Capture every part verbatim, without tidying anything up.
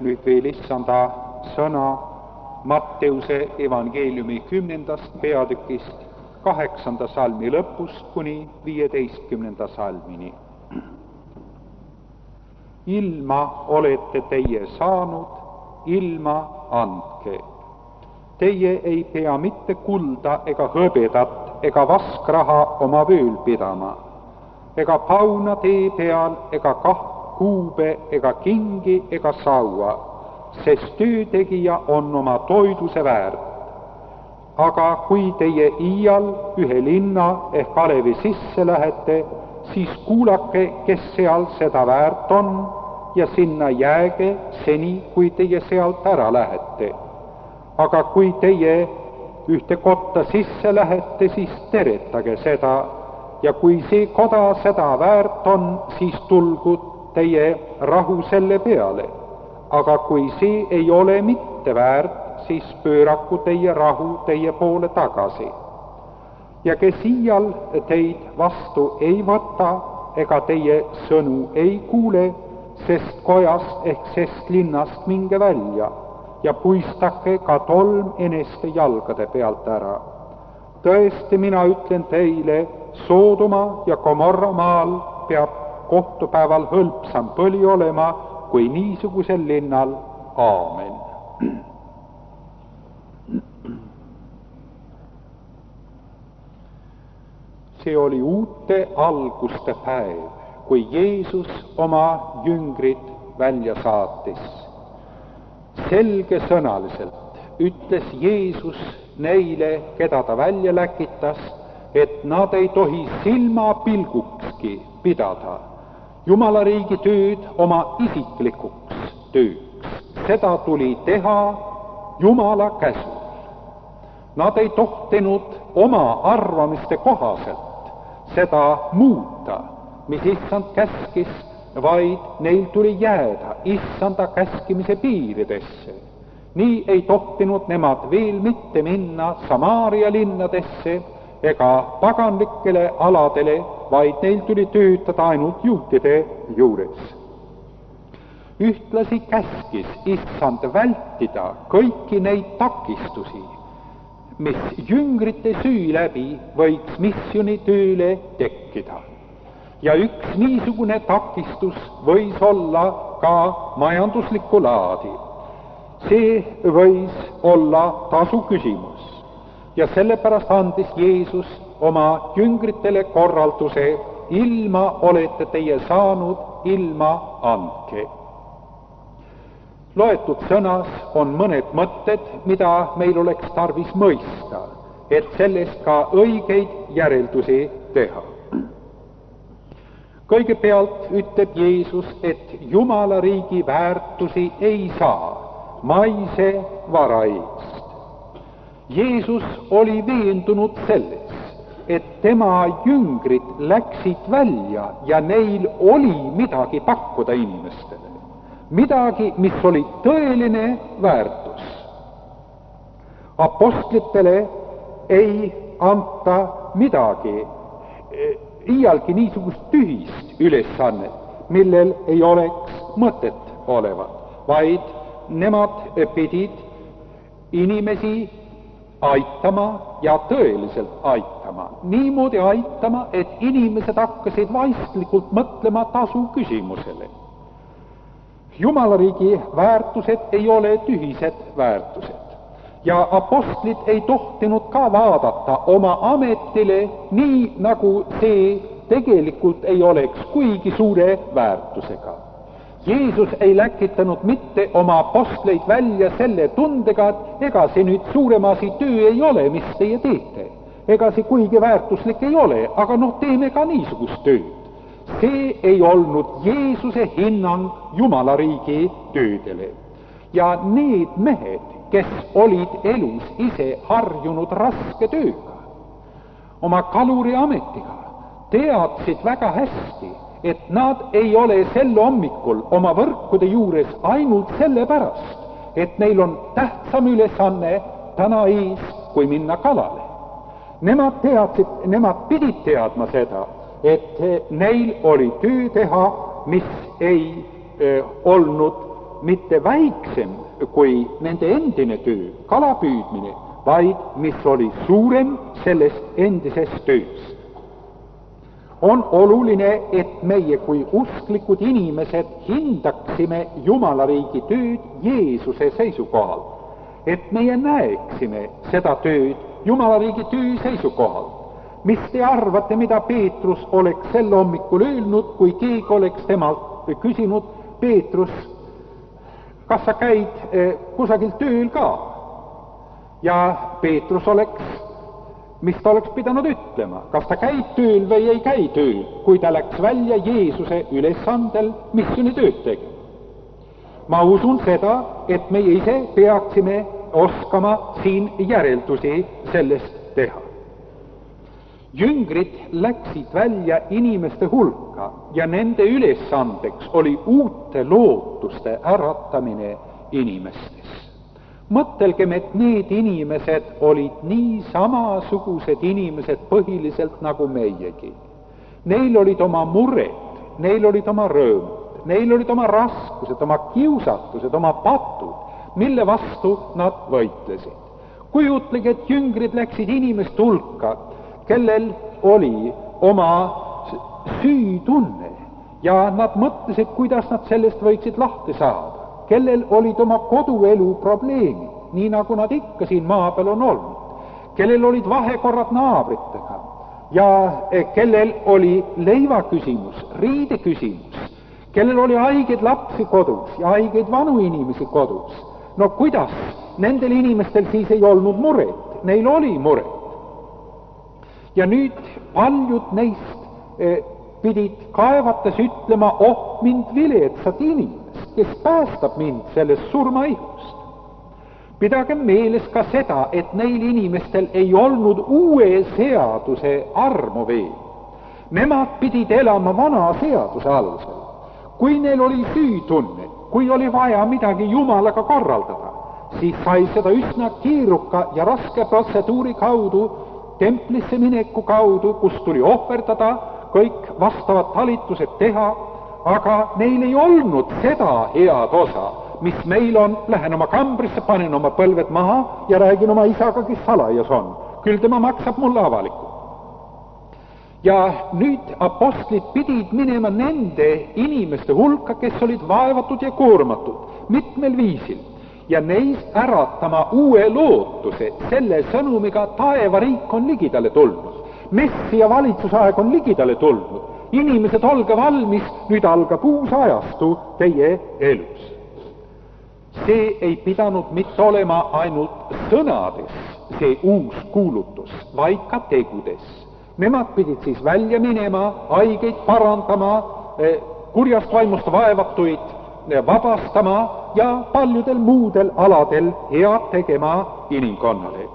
Nüüd veel issanda sõna Matteuse evangeeliumi kümnendast peatükist kaheksanda salmi lõpust kuni viieteistkümnenda salmini. Ilma olete teie saanud, ilma andke. Teie ei pea mitte kulda ega hõbedat ega vaskraha oma vööl pidama, ega pauna tee peal ega kah kuube ega kingi ega saua, sest töötegija on oma toiduse väärt. Aga kui teie iial ühe linna ehk alevi sisse lähete, siis kuulake, kes seal seda väärt on, ja sinna jääge seni, kui teie sealt ära lähete. Aga kui teie ühte kotta sisse lähete, siis teretage seda, ja kui see koda seda väärt on, siis tulgu teie rahu selle peale. Aga kui see ei ole mitte väärt, siis pööraku teie rahu teie poole tagasi. Ja kes iial teid vastu ei võta, ega teie sõnu ei kuule, sest kojast ehk sest linnast minge välja ja puistake ka tolm eneste jalgade pealt ära. Tõesti, mina ütlen teile, Soodoma ja Gomorra maal peab kohtupäeval hõlpsam põli olema kui niisugusel linnal. Aamen. See oli uute alguste päev, kui Jeesus oma jüngrid välja saatis. Selgesõnaliselt ütles Jeesus neile, keda ta välja läkitas, et nad ei tohi silmapilgukski pidada Jumalariigi tööd oma isiklikuks tööks. Seda tuli teha Jumala käsul. Nad ei tohtinud oma arvamiste kohaselt seda muuta, mis issand käskis, vaid neil tuli jääda issanda käskimise piiridesse. Nii ei tohtinud nemad veel mitte minna Samaaria linnadesse ega paganlikele aladele, vaid neil tuli töötada ainult juutide juures. Ühtlasi käskis issand vältida kõiki neid takistusi, mis jüngrite süü läbi võiks missionitööle tekkida. Ja üks niisugune takistus võis olla ka majanduslikku laadi. See võis olla tasu küsimus. Ja sellepärast andis Jeesus oma jüngritele korralduse, ilma olete teie saanud, ilma andke. Loetud sõnas on mõned mõtted, mida meil oleks tarvis mõista, et sellest ka õigeid järeldusi teha. Kõigepealt ütleb Jeesus, et Jumala riigi väärtusi ei saa maise vara eest. Jeesus oli veendunud selles, et tema jüngrid läksid välja ja neil oli midagi pakkuda inimestele. Midagi, mis oli tõeline väärtus. Apostlitele ei anta midagi, iialgi niisugust tühist ülesannet, millel ei oleks mõtet olevat, vaid nemad pidid inimesi aitama ja tõeliselt aitama. Niimoodi aitama, et inimesed hakkasid vaistlikult mõtlema tasu küsimusele. Jumalariigi väärtused ei ole tühised väärtused. Ja apostlid ei tohtinud ka vaadata oma ametile nii, nagu see tegelikult ei oleks kuigi suure väärtusega. Jeesus ei läkitanud mitte oma apostleid välja selle tundega, et ega see nüüd suurem asi töö ei ole, mis teie teete. Ega see kuigi väärtuslik ei ole, aga noh, teeme ka niisugust tööd. See ei olnud Jeesuse hinnang Jumalariigi töödele. Ja need mehed, kes olid elus ise harjunud raske tööga, oma kaluri ametiga, teadsid väga hästi, et nad ei ole sel hommikul oma võrkude juures ainult sellepärast, et neil on tähtsam ülesanne täna ees, kui minna kalale. Nemad teadsid, nemad pidid teadma seda, et neil oli töö teha, mis ei eh, olnud mitte väiksem kui nende endine töö, kalapüüdmine, vaid mis oli suurem sellest endisest töös. On oluline, et meie kui usklikud inimesed hindaksime Jumala riigi tööd Jeesuse seisukohal, et meie näeksime seda tööd Jumala riigi töö seisukohal. Mis te arvate, mida Peetrus oleks sel hommikul öelnud, kui keegi oleks temalt küsinud, Peetrus, kas sa käid kusagil tööl ka? Ja Peetrus oleks, mis ta oleks pidanud ütlema, kas ta käib tööl või ei käi tööl, kui ta läks välja Jeesuse ülesandel missioonitööd tegema. Ma usun seda, et meie ise peaksime oskama siin järeldusi sellest teha. Jüngrid läksid välja inimeste hulka ja nende ülesandeks oli uute lootuste äratamine inimestes. Mõtelgem, et need inimesed olid nii samasugused inimesed põhiliselt nagu meiegi. Neil olid oma mured, neil olid oma rõõmud, neil olid oma raskused, oma kiusatused, oma patud, mille vastu nad võitlesid. Kujutlege, et jüngrid läksid inimeste hulka, kellel oli oma süütunne ja nad mõtlesid, kuidas nad sellest võiksid lahti saada, kellel olid oma koduelu probleemid, nii nagu nad ikka siin maa peal on olnud, kellel olid vahekorrad naabritega ja kellel oli leiva küsimus, riide küsimus, kellel oli haigeid lapsi kodus ja haigeid vanu inimesi kodus. No kuidas nendel inimestel siis ei olnud muret? Neil oli muret. Ja nüüd paljud neist eh, pidid kaevates ütlema, oh mind viletsat inimest, kes päästab mind sellest surmaihust. Pidagem meeles ka seda, et neil inimestel ei olnud uue seaduse armu veel. Nemad pidid elama vana seaduse alusel. Kui neil oli süütunne, kui oli vaja midagi Jumalaga korraldada, siis sai seda üsna kiiruka ja raske protseduuri kaudu, templisse mineku kaudu, kus tuli ohverdada, kõik vastavad talitused teha, aga neil ei olnud seda head osa, mis meil on, lähen oma kambrisse, panen oma põlved maha ja räägin oma isaga, kes salajas on. Küll tema maksab mulle avalikult. Ja nüüd apostlid pidid minema nende inimeste hulka, kes olid vaevatud ja koormatud mitmel viisil, ja neist äratama uue lootuse selle sõnumiga, taevariik on ligidale tulnud. Messi ja valitsusaeg on ligidale tulnud. Inimesed, olge valmis, nüüd algab uus ajastu teie elus. See ei pidanud mitte olema ainult sõnades, see uus kuulutus, vaid ka tegudes. Nemad pidid siis välja minema, haigeid parandama, kurjast vaimust vaevatuid vabastama ja paljudel muudel aladel head tegema inimkonnale.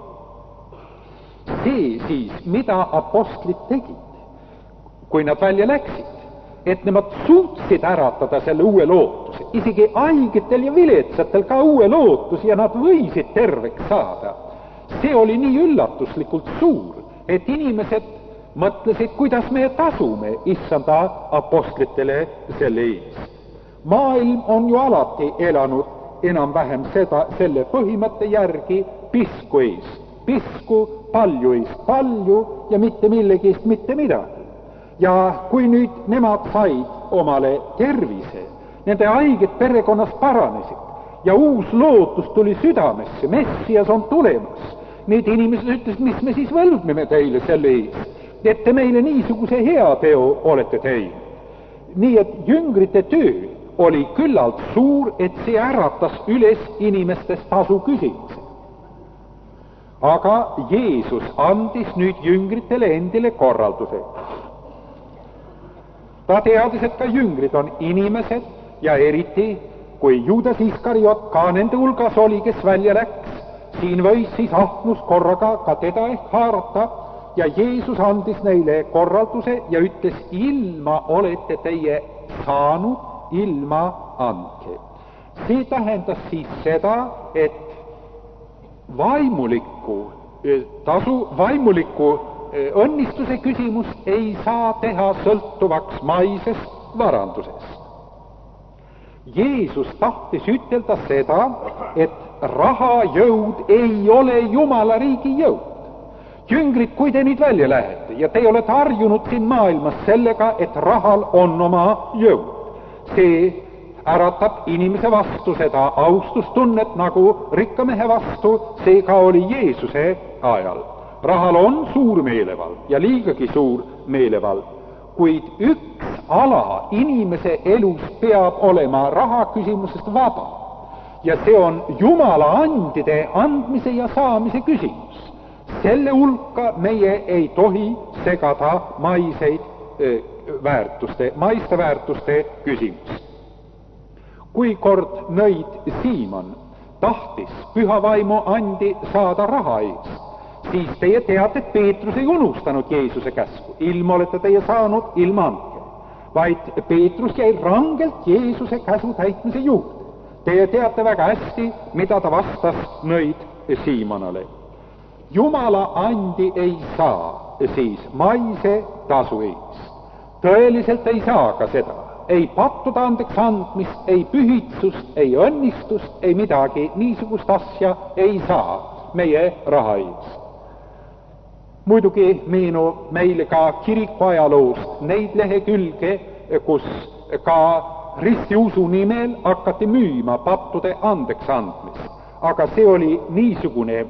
See siis, mida apostlid tegid, kui nad välja läksid, et nemad suutsid äratada selle uue lootuse, isegi haigetel ja viletsatel ka uue lootus ja nad võisid terveks saada. See oli nii üllatuslikult suur, et inimesed mõtlesid, kuidas me tasume issanda apostlitele selle ees. Maailm on ju alati elanud enam-vähem seda, selle põhimõtte järgi pisku eest, pisku palju eest palju ja mitte millegist mitte midagi. Ja kui nüüd nemad said omale tervise, nende haiged perekonnas paranesid ja uus lootus tuli südamesse, Messias on tulemas, need inimesed ütlesid, mis me siis võlgneme teile selle ees, et te meile niisuguse hea teo olete teinud. Nii et jüngrite töö oli küllalt suur, et see äratas üles inimestes tasu küsimuse. Aga Jeesus andis nüüd jüngritele endile korralduse. Ta teadis, et ka jüngrid on inimesed ja eriti, kui Juudas Iskariot ka nende hulgas oli, kes välja läks, siin võis siis ahnus korraga ka teda ehk haarata ja Jeesus andis neile korralduse ja ütles, ilma olete teie saanud, ilma andke. See tähendas siis seda, et vaimuliku tasu, vaimuliku õnnistuse küsimust ei saa teha sõltuvaks maisest varandusest. Jeesus tahtis ütelda seda, et rahajõud ei ole Jumala riigi jõud. Jüngrid, kui te nüüd välja lähete ja te olete harjunud siin maailmas sellega, et rahal on oma jõud, see äratab inimese vastu seda austustunnet nagu rikka mehe vastu, see ka oli Jeesuse ajal. Rahal on suur meelevald ja liigagi suur meelevald, kuid üks ala inimese elus peab olema raha küsimusest vaba. Ja see on Jumala andide andmise ja saamise küsimus. Selle hulka meie ei tohi segada maiseid väärtuste, maiste väärtuste küsimus. Kui kord nõid Siimon tahtis püha vaimu andi saada raha eest, siis teie teate, et Peetrus ei unustanud Jeesuse käsku. Ilma olete teie saanud, ilma andke. Vaid Peetrus jäi rangelt Jeesuse käsu täitmise juurde. Teie teate väga hästi, mida ta vastas nõid Siimonale. Jumala andi ei saa siis maise tasu ees. Tõeliselt ei saa ka seda. Ei pattuda andeks andmist, ei pühitsust, ei õnnistust, ei midagi. Niisugust asja ei saa meie raha ees. Muidugi meenub meile ka kiriku ajaloost neid lehekülge, kus ka ristiusu nimel hakati müüma pattude andeks andmist. Aga see oli niisugune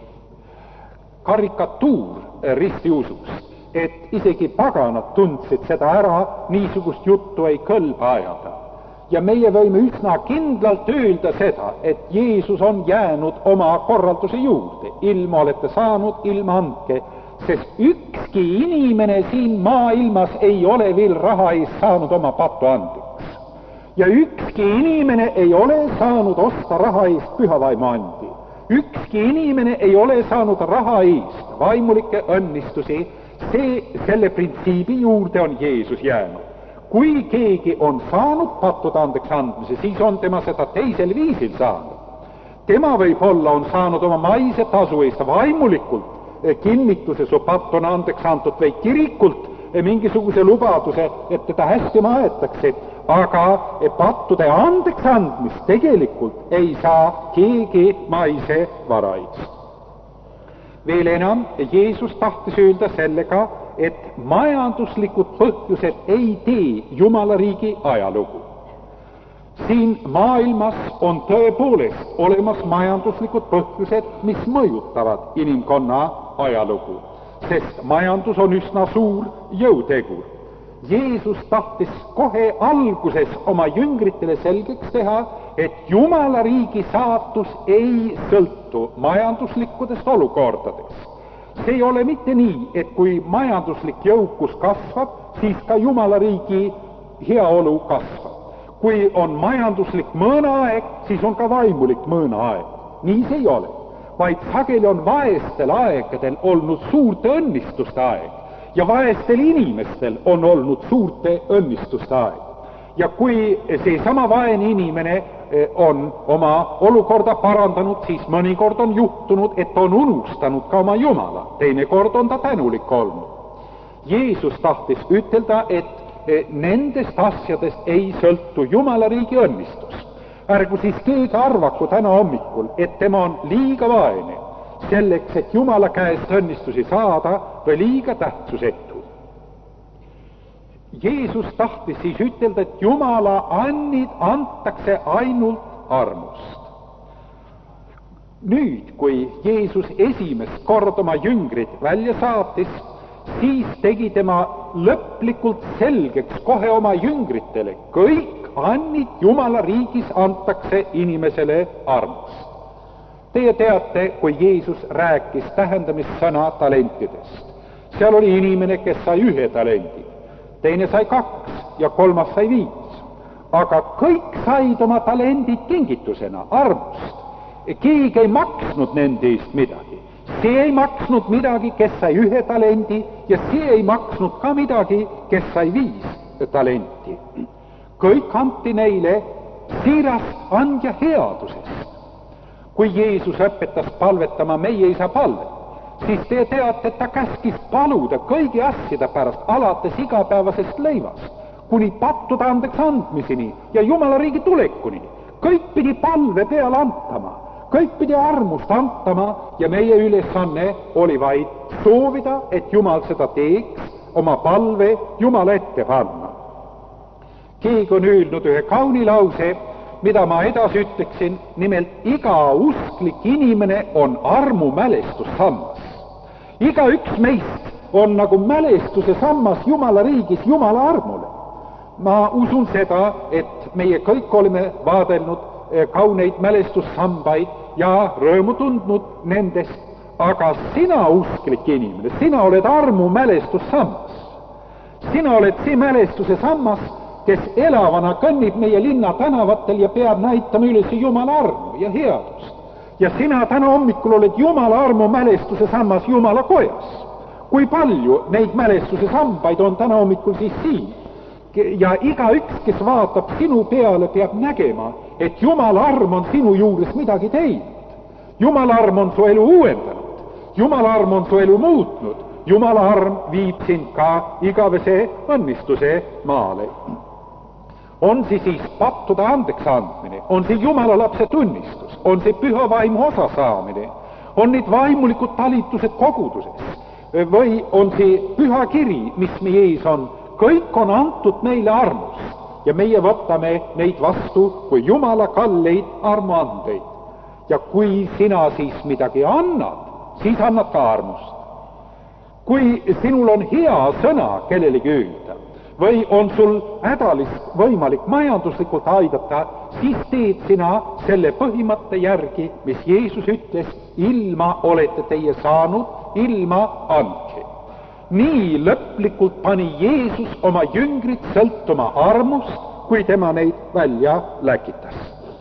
karikatuur ristiusust, et isegi paganad tundsid seda ära, niisugust juttu ei kõlba ajada. Ja meie võime üsna kindlalt öelda seda, et Jeesus on jäänud oma korralduse juurde. Ilma olete saanud, ilma andke, sest ükski inimene siin maailmas ei ole veel raha eest saanud oma pattu andeks. Ja ükski inimene ei ole saanud osta raha eest püha vaimu andi. Ükski inimene ei ole saanud raha eest vaimulikke õnnistusi, see, selle printsiibi juurde on Jeesus jäänud. Kui keegi on saanud pattude andeks andmise, siis on tema seda teisel viisil saanud. Tema võib-olla on saanud oma maise tasu eest vaimulikult kinnituse, su patt on andeks antud, või kirikult mingisuguse lubaduse, et teda hästi maetakse, aga pattude andeks andmist tegelikult ei saa keegi maise vara eest. Veel enam, Jeesus tahtis öelda sellega, et majanduslikud põhjused ei tee Jumala riigi ajalugu. Siin maailmas on tõepoolest olemas majanduslikud põhjused, mis mõjutavad inimkonna ajalugu, sest majandus on üsna suur jõutegur. Jeesus tahtis kohe alguses oma jüngritele selgeks teha, et Jumala riigi saatus ei sõltu majanduslikudest olukordadest. See ei ole mitte nii, et kui majanduslik jõukus kasvab, siis ka Jumala riigi heaolu kasvab. Kui on majanduslik mõõnaaeg, siis on ka vaimulik mõõnaaeg. Nii see ei ole, vaid sageli on vaestel aegadel olnud suurte õnnistuste aeg ja vaestel inimestel on olnud suurte õnnistuste aeg. Ja kui see sama vaene inimene on oma olukorda parandanud, siis mõnikord on juhtunud, et on unustanud ka oma Jumala, teinekord on ta tänulik olnud. Jeesus tahtis ütelda, et nendest asjadest ei sõltu Jumala riigi õnnistus. Ärgu siis keegi arvaku täna hommikul, et tema on liiga vaene selleks, et Jumala käest õnnistusi saada, või liiga tähtsusetu. Jeesus tahtis siis ütelda, et Jumala annid antakse ainult armust. Nüüd, kui Jeesus esimest kord oma jüngrid välja saatis, siis tegi tema lõplikult selgeks kohe oma jüngritele, kõik annid Jumala riigis antakse inimesele armust. Teie teate, kui Jeesus rääkis tähendamissõna talentidest. Seal oli inimene, kes sai ühe talendi, teine sai kaks ja kolmas sai viis. Aga kõik said oma talendid kingitusena, armust. Keegi ei maksnud nende eest midagi. See ei maksnud midagi, kes sai ühe talendi, ja see ei maksnud ka midagi, kes sai viis talenti. Kõik anti neile siirast andja headusest. Kui Jeesus õpetas palvetama meie isa palvet, siis te teate, et ta käskis paluda kõigi asjade pärast alates igapäevasest leivast kuni pattude andeks andmiseni ja Jumala riigi tulekuni. Kõik pidi palve peale antama, kõik pidi armust antama ja meie ülesanne oli vaid soovida, et Jumal seda teeks, oma palve Jumala ette panna. Keegi on öelnud ühe kauni lause, mida ma edasi ütleksin, nimelt iga usklik inimene on armu mälestussammas. Iga üks meist on nagu mälestuse sammas Jumala riigis Jumala armule. Ma usun seda, et meie kõik oleme vaadelnud kauneid mälestussambaid ja rõõmu tundnud nendest, aga sina usklik inimene, sina oled armu mälestussammas. Sina oled see mälestuse sammas, kes elavana kõnnib meie linna tänavatel ja peab näitama üles Jumala armu ja headust. Ja sina täna hommikul oled Jumala armu mälestuse sammas Jumala kojas. Kui palju neid mälestuse sambaid on täna hommikul siis siin? Ja iga üks, kes vaatab sinu peale, peab nägema, et Jumala arm on sinu juures midagi teinud. Jumala arm on su elu uuendanud. Jumala arm on su elu muutnud. Jumala arm viib sind ka igavese õnnistuse maale. On see siis pattude andeks andmine, on see Jumala lapse tunnistus, on see püha vaimu osa saamine, on need vaimulikud talitused koguduses või on see püha kiri, mis meie ees on, kõik on antud meile armust ja meie võtame neid vastu kui Jumala kalleid armuandeid. Ja kui sina siis midagi annad, siis annad ka armust. Kui sinul on hea sõna kellelegi öelda või on sul hädalist võimalik majanduslikult aidata, siis teed sina selle põhimõtte järgi, mis Jeesus ütles, ilma olete teie saanud, ilma andke. Nii lõplikult pani Jeesus oma jüngrid sõltuma armust, kui tema neid välja läkitas.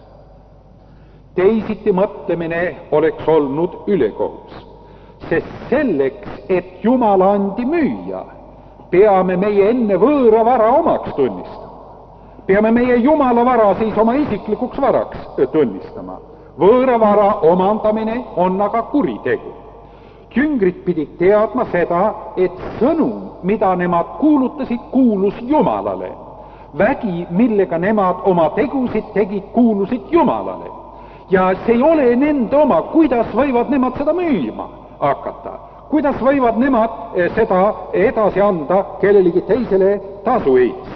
Teisiti mõtlemine oleks olnud ülekohus, sest selleks, et Jumala andi müüa, peame meie enne võõra vara omaks tunnistama. Peame meie Jumala vara siis oma isiklikuks varaks tunnistama. Võõra vara omandamine on aga kuritegu. Jüngrid pidid teadma seda, et sõnum, mida nemad kuulutasid, kuulus Jumalale. Vägi, millega nemad oma tegusid tegid, kuulusid Jumalale. Ja see ei ole nende oma, kuidas võivad nemad seda müüma hakata. Kuidas võivad nemad seda edasi anda kellelegi teisele tasu ees?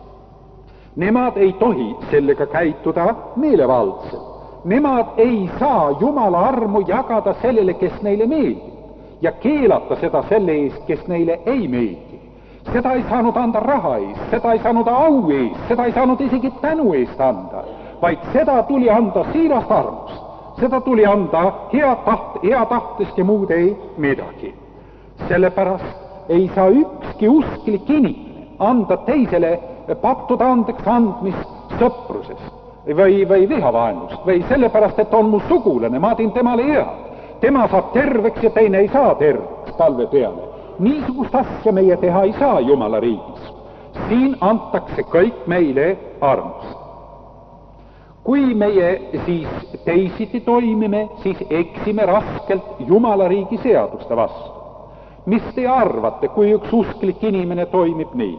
Nemad ei tohi sellega käituda meelevaldselt. Nemad ei saa Jumala armu jagada sellele, kes neile meeldib, ja keelata seda selle eest, kes neile ei meeldi. Seda ei saanud anda raha eest, seda ei saanud au eest, seda ei saanud isegi tänu eest anda, vaid seda tuli anda siirast armust. Seda tuli anda hea, taht, hea tahtest ja muud ei midagi. Sellepärast ei saa ükski usklik inimene anda teisele pattude andeks andmist sõprusest või, või vihavaenust või sellepärast, et on mu sugulane, ma teen temale head. Tema saab terveks ja teine ei saa terveks palve peale. Niisugust asja meie teha ei saa Jumala riigis. Siin antakse kõik meile armust. Kui meie siis teisiti toimime, siis eksime raskelt Jumala riigi seaduste vastu. Mis te arvate, kui üks usklik inimene toimib nii?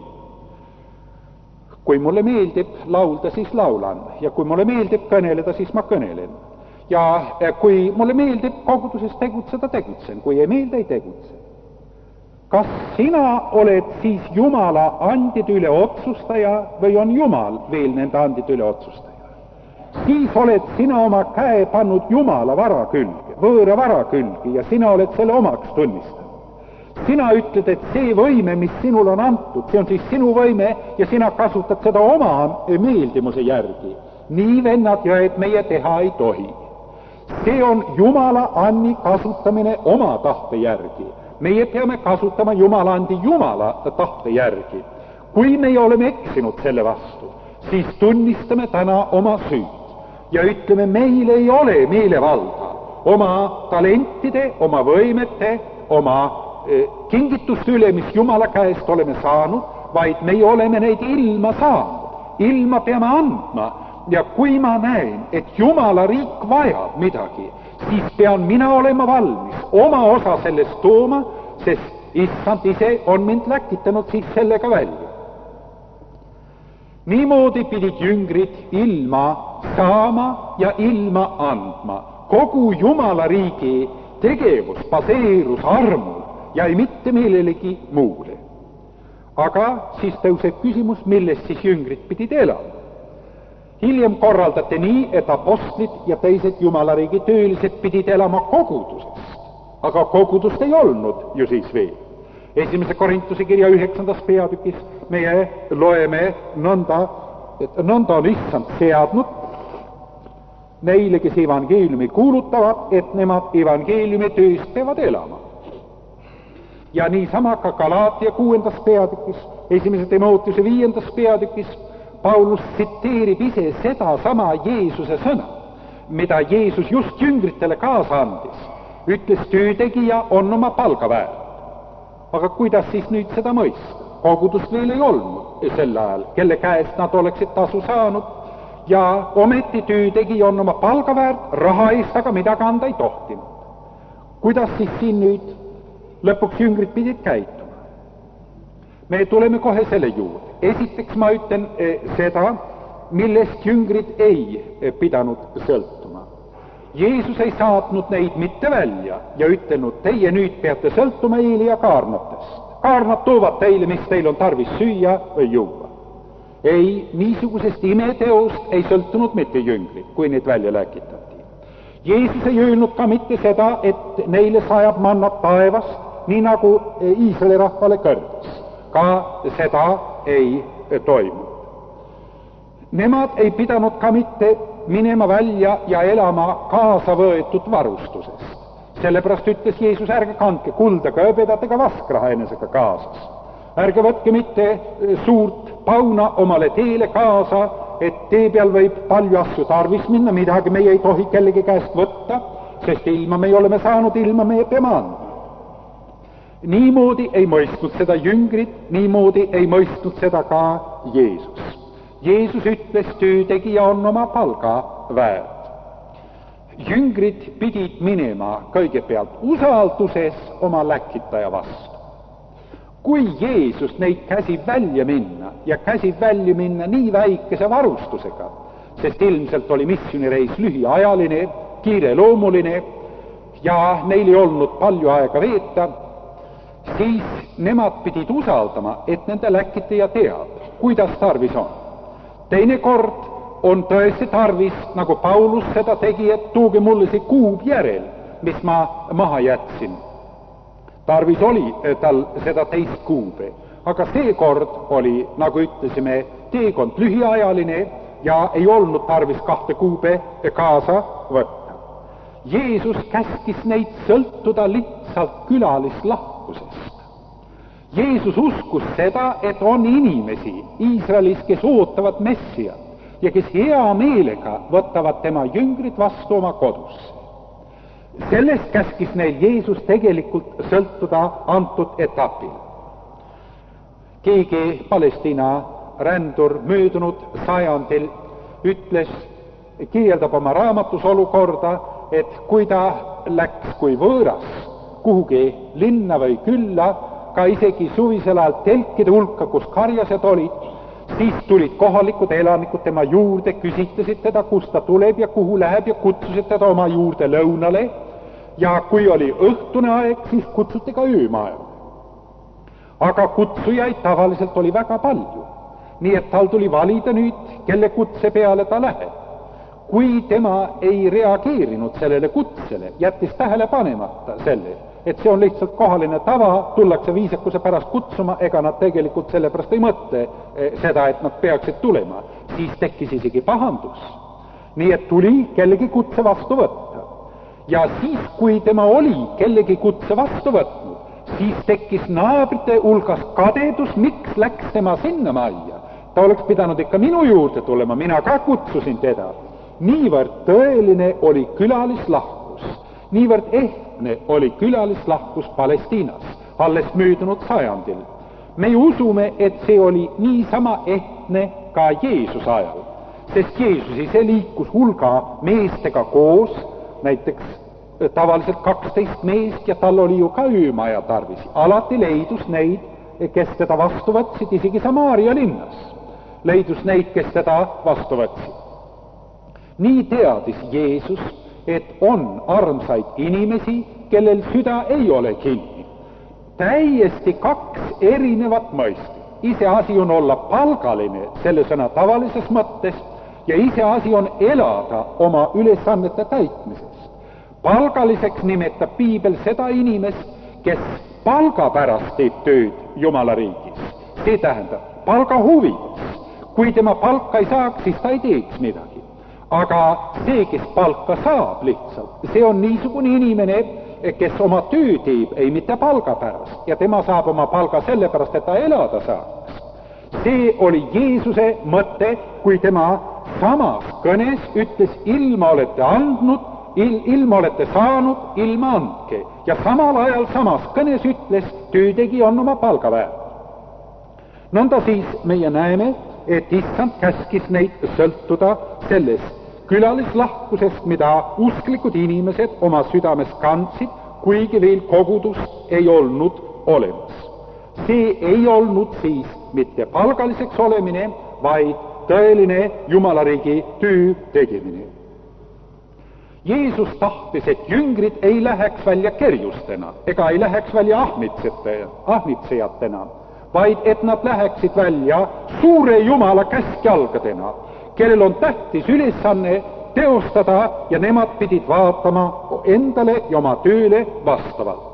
Kui mulle meeldib laulda, siis laulan, ja kui mulle meeldib kõneleda, siis ma kõnelen. Ja kui mulle meeldib koguduses tegutseda, tegutsen, kui ei meeldi, ei tegutse. Kas sina oled siis Jumala andide üle otsustaja või on Jumal veel nende andide üle otsustaja? Siis oled sina oma käe pannud Jumala vara külge, võõra vara külge, ja sina oled selle omaks tunnistanud. Sina ütled, et see võime, mis sinul on antud, see on siis sinu võime ja sina kasutad seda oma meeldimuse järgi. Nii, vennad ja et meie teha ei tohi. See on Jumala anni kasutamine oma tahte järgi. Meie peame kasutama Jumala andi Jumala tahte järgi. Kui meie oleme eksinud selle vastu, siis tunnistame täna oma süüd ja ütleme, meil ei ole meelevalda oma talentide, oma võimete, oma eh, kingituste üle, mis Jumala käest oleme saanud, vaid meie oleme neid ilma saanud. Ilma peame andma. Ja kui ma näen, et Jumala riik vajab midagi, siis pean mina olema valmis oma osa sellest tooma, sest issand ise on mind läkitanud siis sellega välja. Niimoodi pidid jüngrid ilma saama ja ilma andma. Kogu Jumala riigi tegevus baseerus armul ja ei mitte millelegi muule. Aga siis tõuseb küsimus, millest siis jüngrid pidid elama. Hiljem korraldati nii, et apostlid ja teised Jumala riigi töölised pidid elama kogudusest. Aga kogudust ei olnud ju siis veel. Esimese Korintuse kirja üheksandas peatükis meie loeme nõnda, et nõnda on issand seadnud neile, kes evangeeliumi kuulutavad, et nemad evangeeliumi tööst peavad elama. Ja niisama ka Galaatia kuuendas peatükis, esimese Timoteuse viiendas peatükis, Paulus tsiteerib ise seda sama Jeesuse sõna, mida Jeesus just jüngritele kaasa andis. Ütles, töötegija on oma palga väärt. Aga kuidas siis nüüd seda mõista? Kogudust veel ei olnud sel ajal, kelle käest nad oleksid tasu saanud, ja ometi töötegija on oma palga väärt, raha eest aga midagi anda ei tohtinud. Kuidas siis siin nüüd lõpuks jüngrid pidid käituma? Me tuleme kohe selle juurde. Esiteks ma ütlen eh, seda, millest jüngrid ei eh, pidanud sõltuma. Jeesus ei saatnud neid mitte välja ja ütlenud, teie nüüd peate sõltuma Eeli ja kaarnatest. Kaarnad toovad teile, mis teil on tarvis süüa või juua. Ei, niisugusest imeteost ei sõltunud mitte jüngrid, kui neid välja läkitati. Jeesus ei öelnud ka mitte seda, et neile sajab mannat taevast, nii nagu Iisraeli rahvale kõrdes. Ka seda ei toimu. Nemad ei pidanud ka mitte minema välja ja elama kaasa võetud varustusest. Sellepärast ütles Jeesus, ärge kandke kulda, ka hõbedat ega vaskraha enesega kaasas. Ärge võtke mitte suurt pauna omale teele kaasa, et tee peal võib palju asju tarvis minna, midagi meie ei tohi kellegi käest võtta, sest ilma me oleme saanud, ilma me peame andma. Niimoodi ei mõistnud seda jüngrid, niimoodi ei mõistnud seda ka Jeesus. Jeesus ütles, töötegija on oma palga väärt. Jüngrid pidid minema kõigepealt usalduses oma läkitaja vastu. Kui Jeesus neid käsib välja minna ja käsib välja minna nii väikese varustusega, sest ilmselt oli missioonireis lühiajaline, kiireloomuline ja neil ei olnud palju aega veeta, siis nemad pidid usaldama, et nende läkitaja teab, kuidas tarvis on. Teine kord on tõesti tarvis, nagu Paulus seda tegi, et tuuge mulle see kuub järel, mis ma maha jätsin. Tarvis oli tal seda teist kuube, aga see kord oli, nagu ütlesime, teekond lühiajaline ja ei olnud tarvis kahte kuube kaasa võtta. Jeesus käskis neid sõltuda lihtsalt külalislahkusest. Jeesus uskus seda, et on inimesi Iisraelis, kes ootavad Messiat ja kes hea meelega võtavad tema jüngrid vastu oma kodusse. Sellest käskis neil Jeesus tegelikult sõltuda antud etapil. Keegi Palestiina rändur möödunud sajandil ütles, kirjeldab oma raamatus olukorda, et kui ta läks kui võõras kuhugi linna või külla, ka isegi suvisel ajal telkide hulka, kus karjased olid, siis tulid kohalikud elanikud tema juurde, küsitlesid teda, kust ta tuleb ja kuhu läheb ja kutsusid teda oma juurde lõunale. Ja kui oli õhtune aeg, siis kutsuti ka öömaevale. Aga kutsujaid tavaliselt oli väga palju, nii et tal tuli valida nüüd, kelle kutse peale ta läheb. Kui tema ei reageerinud sellele kutsele, jättis tähele panemata selle, et see on lihtsalt kohaline tava, tullakse viisakuse pärast kutsuma, ega nad tegelikult selle pärast ei mõtle seda, et nad peaksid tulema, siis tekkis isegi pahandus. Nii et tuli kellegi kutse vastu võtta. Ja siis, kui tema oli kellegi kutse vastu võtnud, siis tekkis naabrite hulgas kadedus, miks läks tema sinna majja. Ta oleks pidanud ikka minu juurde tulema, mina ka kutsusin teda. Niivõrd tõeline oli külalislahkus, niivõrd ehtne oli külalislahkus Palestiinas, alles möödunud sajandil. Me usume, et see oli niisama ehtne ka Jeesuse ajal, sest Jeesus ise liikus hulga meestega koos, näiteks tavaliselt kaksteist meest ja tal oli ju ka öömaja tarvis. Alati leidus neid, kes teda vastu võtsid isegi Samaaria linnas. leidus neid, kes teda vastu võtsid. nii teadis Jeesus, et on armsaid inimesi, kellel süda ei ole kinni. Täiesti kaks erinevat mõistet. Iseasi on olla palgaline selle sõna tavalises mõttes ja iseasi on elada oma ülesannete täitmises. Palgaliseks nimetab piibel seda inimest, kes palga pärast teeb tööd Jumala riigis. See tähendab palga huvides. Kui tema palka ei saaks, siis ta ei teeks midagi. Aga see, kes palka saab lihtsalt, see on niisugune inimene, kes oma töö teeb, ei mitte palga pärast, ja tema saab oma palga sellepärast, et ta elada saaks. See oli Jeesuse mõte, kui tema samas kõnes ütles, ilma olete andnud, il, ilma olete saanud, ilma andke. Ja samal ajal samas kõnes ütles, töötegi on oma palga väärt. Nõnda siis meie näeme, et issand käskis neid sõltuda sellest külalislahkusest, mida usklikud inimesed oma südames kandsid, kuigi veel kogudust ei olnud olemas. See ei olnud siis mitte palgaliseks olemine, vaid tõeline Jumalariigi töö tegemine. Jeesus tahtis, et jüngrid ei läheks välja kerjustena ega ei läheks välja ahmitsejatena, vaid et nad läheksid välja suure Jumala käskjalgadena, kellel on tähtis ülesanne teostada ja nemad pidid vaatama endale ja oma tööle vastavalt.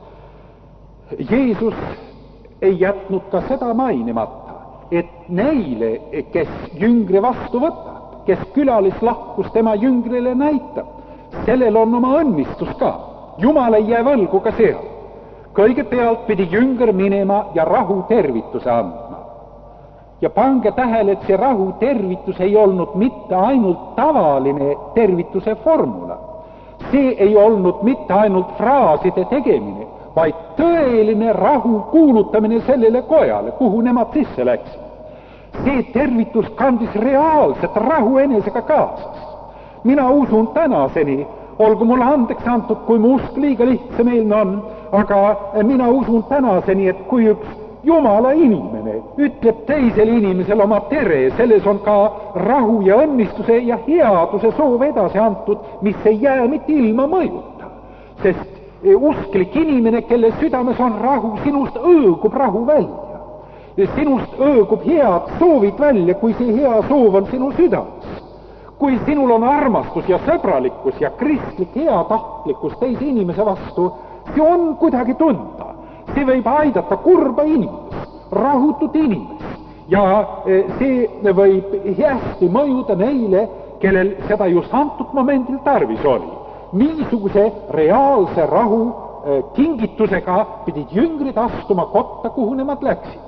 Jeesus ei jätnud ka seda mainimata, et neile, kes jüngri vastu võtab, kes külalislahkus tema jüngrile näitab, sellel on oma õnnistus ka. Jumal ei jää võlgu ka seal. Kõigepealt pidi jünger minema ja rahu tervituse andma. Ja pange tähele, et see rahu tervitus ei olnud mitte ainult tavaline tervituse formula. See ei olnud mitte ainult fraaside tegemine, vaid tõeline rahu kuulutamine sellele kojale, kuhu nemad sisse läksid. See tervitus kandis reaalset rahu enesega kaasas. Mina usun tänaseni, olgu mulle andeks antud, kui mu usk liiga lihtsameelne on, aga mina usun tänaseni, et kui üks Jumala inimene ütleb teisele inimesele oma tere, selles on ka rahu ja õnnistuse ja headuse soov edasi antud, mis ei jää mitte ilma mõjuta. Sest usklik inimene, kelle südames on rahu, sinust õõgub rahu välja. Sinust õõgub head soovid välja, kui see hea soov on sinu südames. Kui sinul on armastus ja sõbralikkus ja kristlik heatahtlikkus teise inimese vastu, see on kuidagi tunda. See võib aidata kurba inimest, rahutut inimest ja see võib hästi mõjuda neile, kellel seda just antud momendil tarvis oli. Niisuguse reaalse rahu kingitusega pidid jüngrid astuma kotta, kuhu nemad läksid.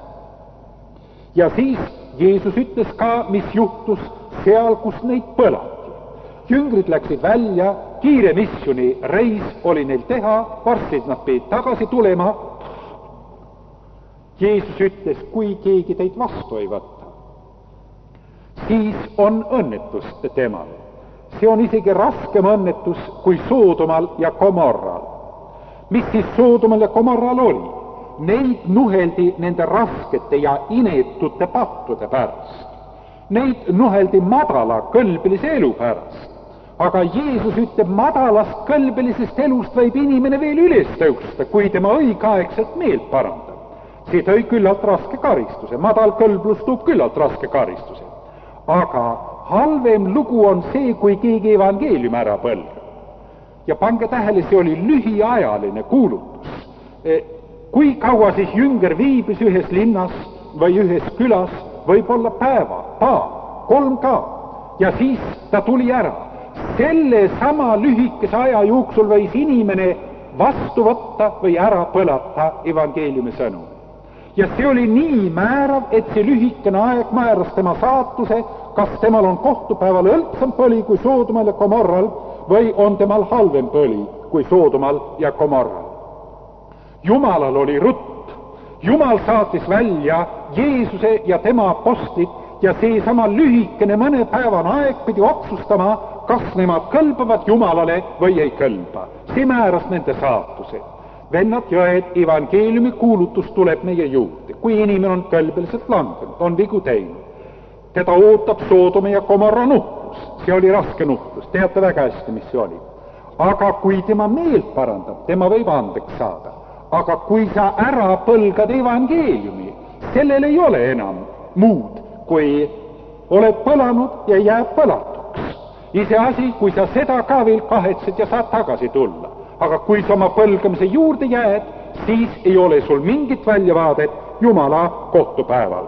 Ja siis Jeesus ütles ka, mis juhtus seal, kus neid põlati. Jüngrid läksid välja, kiire missiooni reis oli neil teha, varsti nad pidid tagasi tulema. Jeesus ütles, kui keegi teid vastu ei võtta, siis on õnnetus temal. See on isegi raskem õnnetus kui Soodomal ja Gomorral. Mis siis Soodomal ja Gomorral oli? Neid nuheldi nende raskete ja inetute pattude pärast. Neid nuheldi madala kõlbelise elu pärast. Aga Jeesus ütleb, madalast kõlbelisest elust võib inimene veel üles tõusta, kui tema õigeaegselt meelt parandab. See tõi küllalt raske karistuse, madal kõlblus toob küllalt raske karistuse. Aga halvem lugu on see, kui keegi evangeelium ära põlgab. Ja pange tähele, see oli lühiajaline kuulutus. Kui kaua siis jünger viibis ühes linnas või ühes külas, võib olla päeva, paar, kolm ka, ja siis ta tuli ära. Selle sama lühikese aja jooksul võis inimene vastu võtta või ära põlata evangeeliumi sõnum. Ja see oli nii määrav, et see lühikene aeg määras tema saatuse, kas temal on kohtupäeval õldsam põli kui Soodomal ja Gomorral või on temal halvem põli kui Soodomal ja Gomorral. Jumalal oli rutt. Jumal saatis välja Jeesuse ja tema apostlid ja seesama lühikene mõnepäevane aeg pidi otsustama, kas nemad kõlbavad Jumalale või ei kõlba. See määras nende saatuse. Vennad jõed, evangeeliumi kuulutus tuleb meie juurde. Kui inimene on kõlbeliselt langenud, on vigu teinud. teda ootab Soodoma ja Gomorra nuhtlus. See oli raske nuhtlus, teate väga hästi, mis see oli. Aga kui tema meelt parandab, tema võib andeks saada. Aga kui sa ära põlgad evangeeliumi, sellel ei ole enam muud, kui oled põlanud ja jääb põlatuks. Iseasi, kui sa seda ka veel kahetsed ja saad tagasi tulla. Aga kui sa oma põlgamise juurde jääd, siis ei ole sul mingit väljavaadet Jumala kohtupäeval.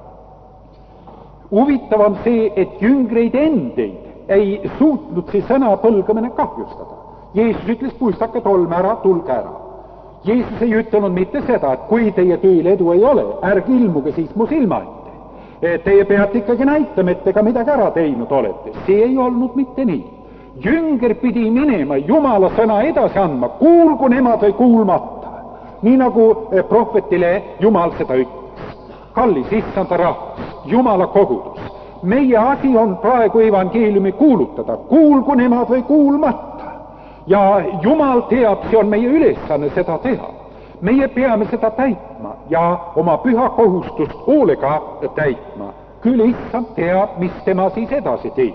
Huvitav on see, et jüngreid endeid ei suutnud see sõna põlgamine kahjustada. Jeesus ütles, puistake tolme ära, tulge ära. Jeesus ei ütelnud mitte seda, et kui teie tööl edu ei ole, ärge ilmuge siis mu silma ette. Teie peate ikkagi näitama, et ega midagi ära teinud olete. See ei olnud mitte nii. Jünger pidi minema Jumala sõna edasi andma, kuulgu nemad või kuulmata. Nii nagu prohvetile Jumal seda ütles. Kallis issanda rahvas, Jumala kogudus. Meie asi on praegu evangeeliumi kuulutada, kuulgu nemad või kuulmata. Ja Jumal teab, see on meie ülesanne seda teha. Meie peame seda täitma ja oma püha kohustust hoolega täitma. Küll issand teab, mis tema siis edasi teeb.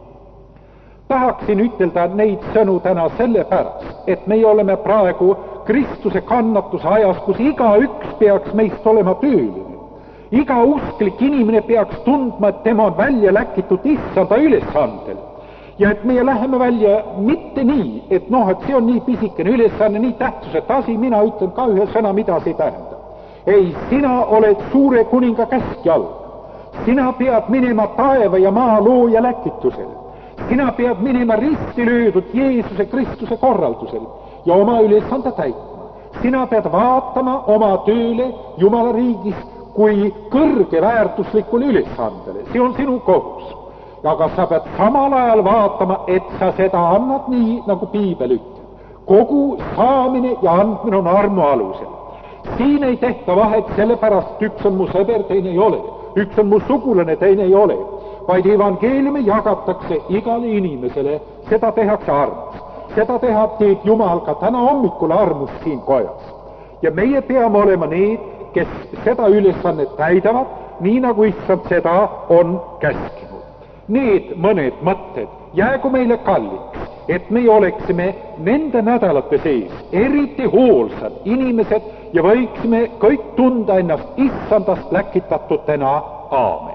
Tahaksin ütelda neid sõnu täna sellepärast, et me oleme praegu Kristuse kannatuse ajas, kus igaüks peaks meist olema tööline. Iga usklik inimene peaks tundma, et tema on välja läkitud issanda ülesandel. Ja et meie läheme välja mitte nii, et noh, et see on nii pisikene ülesanne, nii tähtsuset asi, mina ütlen ka ühe sõna, mida see tähendab. Ei, sina oled suure kuninga käskja all. Sina pead minema taeva ja maa looja läkitusel. Sina pead minema risti löödud Jeesuse Kristuse korraldusel ja oma ülesande täitma. Sina pead vaatama oma tööle Jumala riigis kui kõrge väärtuslikule ülesandele. See on sinu kohus. Aga sa pead samal ajal vaatama, et sa seda annad nii, nagu Piibel ütleb. Kogu saamine ja andmine on armu alusel. Siin ei tehta vahet sellepärast, üks on mu sõber, teine ei ole. Üks on mu sugulane, teine ei ole. Vaid evangeeliumi jagatakse igale inimesele, seda tehakse armus. Seda tehab teeb Jumal ka täna hommikul armus siin kojas. Ja meie peame olema need, kes seda ülesannet täidavad, nii nagu issand seda on käskinud. Need mõned mõtted jäägu meile kalliks, et me oleksime nende nädalate sees eriti hoolsad inimesed ja võiksime kõik tunda ennast issandast läkitatutena. Aamen.